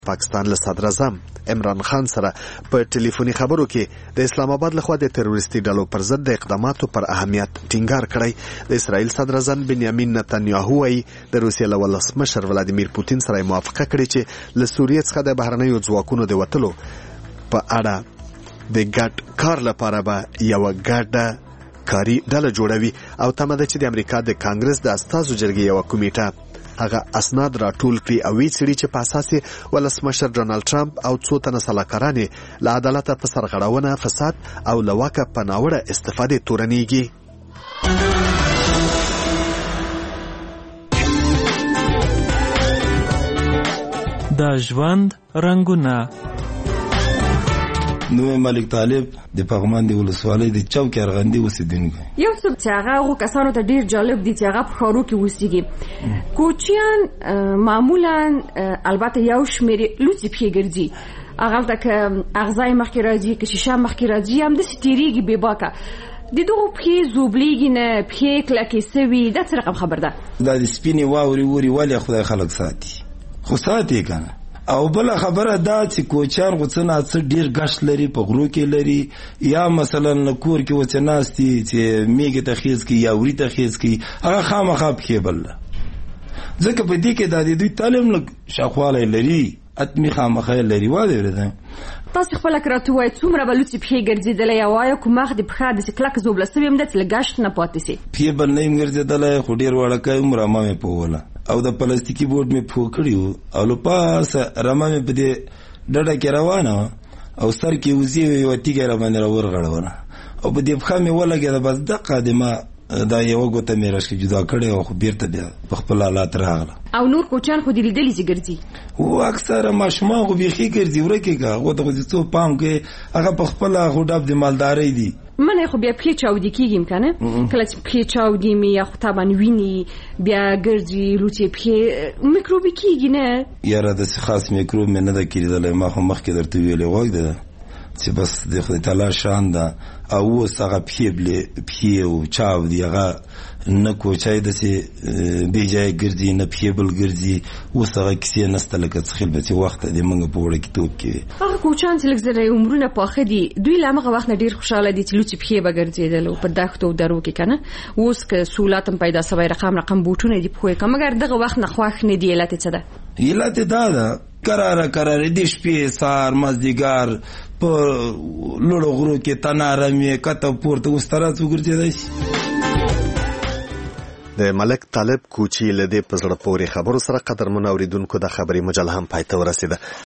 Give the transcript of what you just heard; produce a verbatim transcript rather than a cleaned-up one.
پاکستان له صدر اعظم عمران خان سره په ټلیفوني خبرو کې د اسلام آباد لخوا د تروریستي ډلو پر ضد د اقداماتو پر اهمیت ټینګار کړی. د اسرائیل صدر اعظم بنیامین نتنیاهو وايي د روسیې له ولسمشر ولادیمیر پوتین سره موافقه کړې چې له سوریې څخه د بهرنیو ځواکونو د وتلو په اړه د ګډ کار لپاره به یوه ګډه کاري ډله جوړوي او تمه ده چې د امریکا د کانګرس د استازو جرګې یوه کمیټه هغه اسناد راټول کړي او وی څړي چې په اساس یې ولسمشر ډونالد ټرمپ او څو تنه سلاکاران له عدالته په سرغړونه فساد او له واکه په ناوړه استفادې تورنېږي. د ژوند رنګونه. نو ملک طالب د پغمان دی ولسوالۍ د چوک ارغندې اوسیدونکی. یو څه چې هغه هغو کسانو ته ډېر جالب دي چې هغه په ښارو کې اوسېږي. کوچیان معمولا البته یو شمېر لوڅې پښې ګرځي، هغلته که اغزا یې مخکې راځي که شیشه مخکې راځي همداسې تېرېږي بې باکه. د دغو پښې زوبلېږي نه، پښې کلکې سوي، دا څه رقم خبر ده؟ دا د سپینې واورې ورې ولې خدای خلک ساتي، خو ساتي که نه. او بل خبره دا چې کوچیان خو څه نه څه ډېر ګشت لري، په غرو کې لري، یا مثلا کور کې وڅې ناست دي چې میږې ته خیز کړي یا وري ته خیز کړي، هغه خامخا پښې بله. ځکه په دې کې دا د دوی تعلیم لږ شاخوالی لري، اتمي خامخا یې لري. واده اورېدی تاسو خپله که راته ووایئ څومره به لوڅې پښې ګرځېدلی یا وایه کوم وخت د پښه داسې کلکه زوبله سوې هم ده چې له ګشت نه پاتې سي؟ پښې بل نه یم ګرځېدلی، خو ډېر وړکی وم، رمه مې پووله او د پلاستیکي بوټ مې پوه کړي وو او له پاسه رمه مې په دې ډډه کې روانه وه او سر کې وزې وې، یوه تیږه یې راباندې راورغړوله او په دې پښه مې ولګېده. بس دقه د ما دا یوه ګوته مې راشکې جدا کړې وه، خو بېرته بیا په خپل حالات راغله. او نور کوچیان خو دې لیدلي چې ګرځي؟ هو اکثره ماشومان خو بیخي ګرځي، ورکې که هغو ته خو چې څو پام کوې هغه په خپله خو ډب د مالدارۍ دي. منی خو بیا پښې چاودې کېږي م که نه؟ کله چې پښې چاودې مې یا خو طبعا ویني بیا ګرځي لوڅې پښې میکروبي کېږي نه؟ یاره داسې خاص میکروب مې نه ده کېدلی، ما خو مخکې درته ویلې غوږ ده چې بس د خدای تعالی شان ده. او اوس هغه پښې پښې او چاودي هغه نه کوچی داسې بې ځایه ګرځي نه پښې بل ګرځي. اوس هغه کیسې نسته لکه څه خیل به چې وخته د موږ په وړکتوب کې وي. هغه کوچیان چې لږ زره عمرونه پاخه دي دوی له همغه وخت نه ډېر خوشحاله دي چې لوڅې پښې به ګرځېدل په دښتو او درو کې که نه. اوس که سهولت هم پیدا سوی رقم رقم بوټونه دي پښو یې که مګر دغه وخت نه خوښ نه دي. علت یې څه ده؟ علت یې دا ده کراره کراره د شپې سهار مازدیګر په لوړو غرو کې تناره مې کته پورته اوس ته راځو ګرځېدی شي. د ملک طالب کوچي له دې په زړه پورې خبرو سره قدرمنو اورېدونکو د خبري مجله هم پای ته ورسېده.